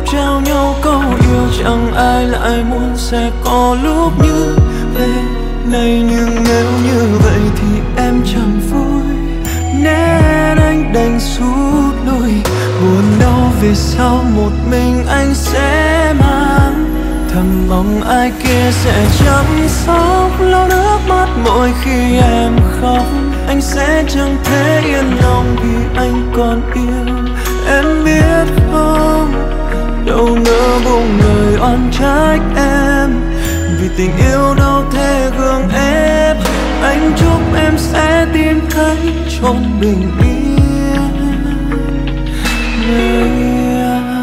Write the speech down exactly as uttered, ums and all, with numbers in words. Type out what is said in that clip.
trao nhau câu yêu, chẳng ai lại muốn sẽ có lúc như vậy này. Nhưng nếu như vậy thì em chẳng vui, nên anh đành rút lui. Buồn đau về sau một mình anh sẽ mang, thầm mong ai kia sẽ chăm sóc, lau nước mắt mỗi khi em khóc. Anh sẽ chẳng thể yên lòng vì anh còn yêu. Em biết không, đâu ngờ buông lời oan trách em, vì tình yêu đâu thể gượng ép. Anh chúc em sẽ tìm thấy chốn bình yên.